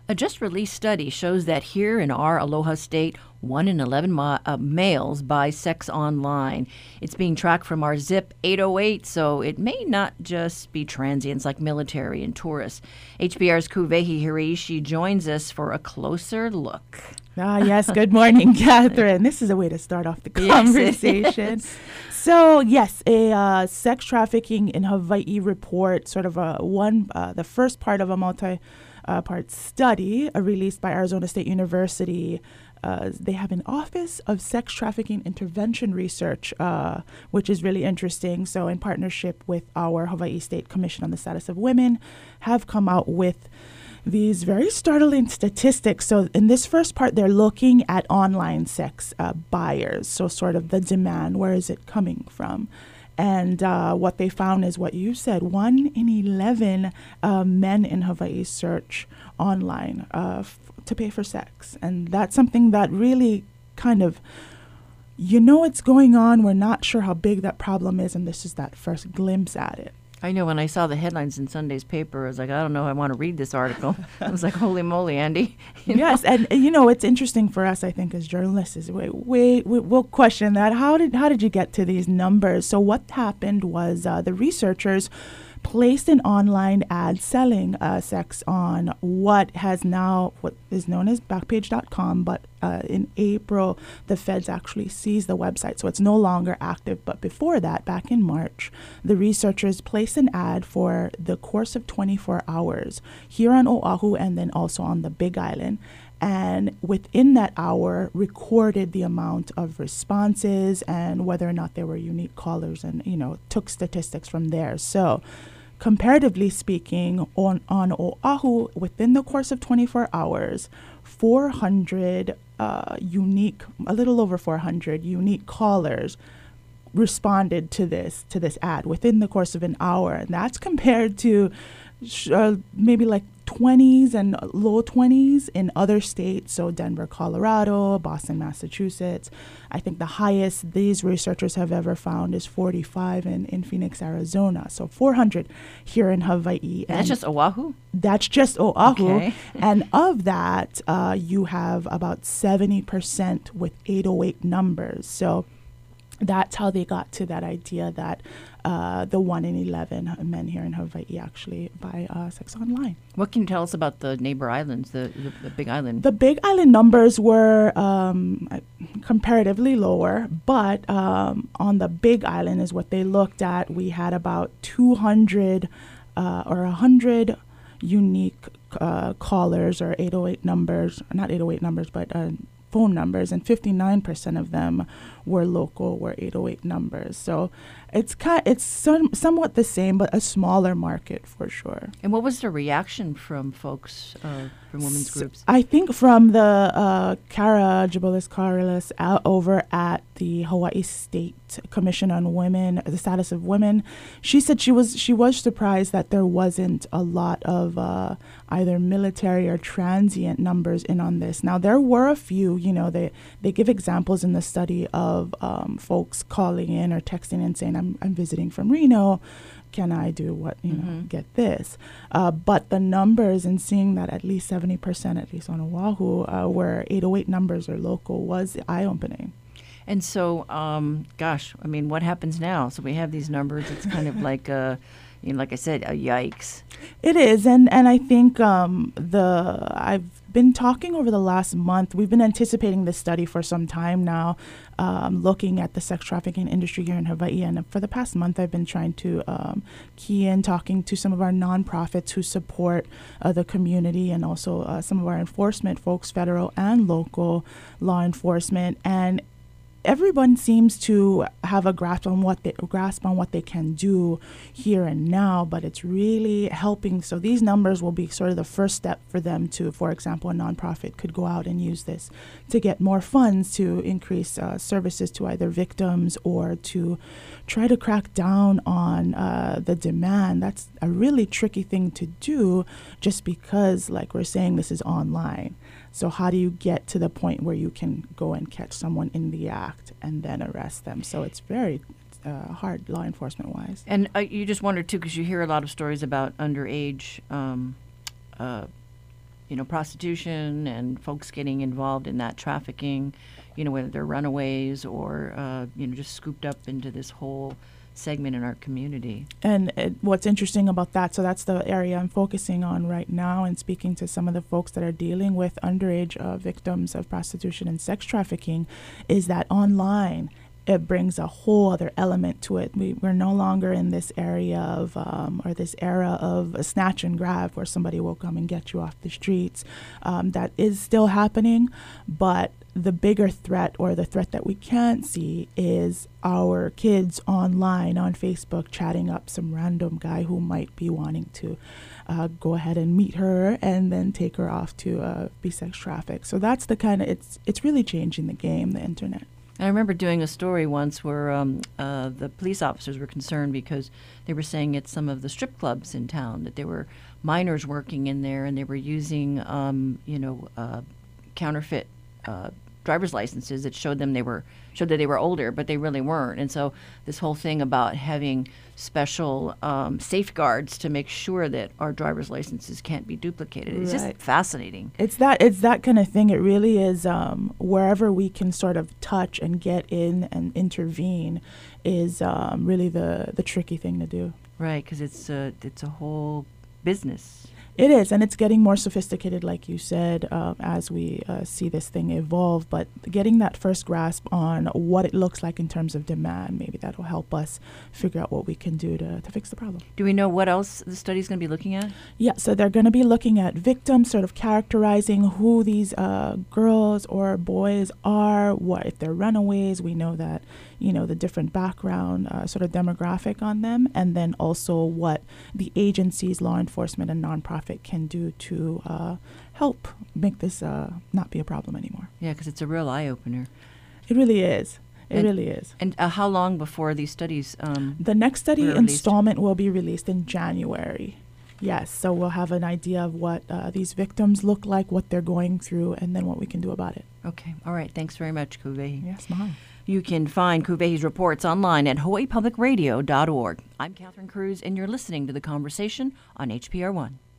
A just released study shows that here in our Aloha state, 1 in 11 males buy sex online. It's being tracked from our ZIP 808, so it may not just be transients like military and tourists. HPR's Kuvehi Hiraishi joins us for a closer look. Yes. Good morning, Catherine. This is a way to start off the conversation. Yes, So, yes, a sex trafficking in Hawaii report, sort of the first part of a multi-part study released by Arizona State University. They have an Office of Sex Trafficking Intervention Research, which is really interesting. So in partnership with our Hawaii State Commission on the Status of Women, have come out with these very startling statistics. So in this first part, they're looking at online sex buyers. So sort of the demand, where is it coming from? And what they found is what you said, 1 in 11 men in Hawaii search online to pay for sex. And that's something that really kind of, it's going on. We're not sure how big that problem is. And this is that first glimpse at it. I know when I saw the headlines in Sunday's paper, I was like, I don't know, I want to read this article. I was like, holy moly, Andy. Yes, and it's interesting for us, I think, as journalists, is we'll question that. How did you get to these numbers? So what happened was the researchers placed an online ad selling sex on what is known as Backpage.com, but in April, the feds actually seized the website, so it's no longer active. But before that, back in March, the researchers placed an ad for the course of 24 hours here on Oahu and then also on the Big Island. And within that hour, recorded the amount of responses and whether or not there were unique callers, and took statistics from there. So comparatively speaking, on Oahu, within the course of 24 hours, 400 a little over 400 unique callers responded to this ad within the course of an hour. And that's compared to maybe like 20s and low 20s in other states. So Denver, Colorado, Boston, Massachusetts. I think the highest these researchers have ever found is 45 in Phoenix, Arizona. So 400 here in Hawaii. And that's just Oahu? That's just Oahu. Okay. And of that, you have about 70% with 808 numbers. So that's how they got to that idea that the 1 in 11 men here in Hawaii actually buy sex online. What can you tell us about the neighbor islands, the Big Island? The Big Island numbers were comparatively lower, but on the Big Island is what they looked at. We had about 200 or 100 unique callers or 808 numbers, not 808 numbers, but phone numbers, and 59% of them were 808 numbers. So it's somewhat the same, but a smaller market for sure. And what was the reaction from folks, from women's groups? I think from the Kara Jabulis Karalis over at the Hawaii State Commission on Women, the Status of Women, she said she was surprised that there wasn't a lot of either military or transient numbers in on this. Now there were a few, they give examples in the study of folks calling in or texting and saying, I'm visiting from Reno. Can I do what, get this? But the numbers, and seeing that at least 70%, at least on Oahu, were 808 numbers or local, was eye-opening. And so, what happens now? So we have these numbers. It's kind of like, like I said, yikes. It is, and I think I've been talking over the last month. We've been anticipating this study for some time now, looking at the sex trafficking industry here in Hawaii. And for the past month, I've been trying to key in, talking to some of our nonprofits who support the community, and also some of our enforcement folks, federal and local law enforcement. And everyone seems to have a grasp on what they can do here and now, but it's really helping. So these numbers will be sort of the first step for them to, for example, a nonprofit could go out and use this to get more funds to increase services to either victims or to try to crack down on the demand. That's a really tricky thing to do, just because, like we're saying, this is online. So how do you get to the point where you can go and catch someone in the act and then arrest them? So it's very hard law enforcement-wise. And you just wonder, too, because you hear a lot of stories about underage, prostitution and folks getting involved in that trafficking, whether they're runaways or, just scooped up into this whole segment in our community. And what's interesting about that, so that's the area I'm focusing on right now and speaking to some of the folks that are dealing with underage victims of prostitution and sex trafficking, is that online it brings a whole other element to it. We're no longer in this area of, or this era of a snatch and grab where somebody will come and get you off the streets. That is still happening, but the bigger threat, or the threat that we can't see, is our kids online on Facebook chatting up some random guy who might be wanting to go ahead and meet her and then take her off to be sex trafficked. So that's the kind of, it's really changing the game, the internet. I remember doing a story once where the police officers were concerned because they were saying at some of the strip clubs in town that there were minors working in there, and they were using, counterfeit driver's licenses that showed that they were older, but they really weren't. And so this whole thing about having special safeguards to make sure that our driver's licenses can't be duplicated. It's just fascinating. It's that kind of thing. It really is. Wherever we can sort of touch and get in and intervene is really the tricky thing to do. Right, because it's a whole business. It is, and it's getting more sophisticated, like you said, as we see this thing evolve. But getting that first grasp on what it looks like in terms of demand, maybe that'll help us figure out what we can do to fix the problem. Do we know what else the study's going to be looking at? Yeah, so they're going to be looking at victims, sort of characterizing who these girls or boys are, what if they're runaways. We know that, the different background sort of demographic on them, and then also what the agencies, law enforcement, and nonprofit can do to help make this not be a problem anymore. Yeah, because it's a real eye-opener. It really is. It really is. And how long before these studies the next study installment will be released in January. Yes, so we'll have an idea of what these victims look like, what they're going through, and then what we can do about it. Okay. All right. Thanks very much, Kuvehi. Yes, ma'am. You can find Kuvehi's reports online at hawaiipublicradio.org. I'm Catherine Cruz, and you're listening to The Conversation on HPR1.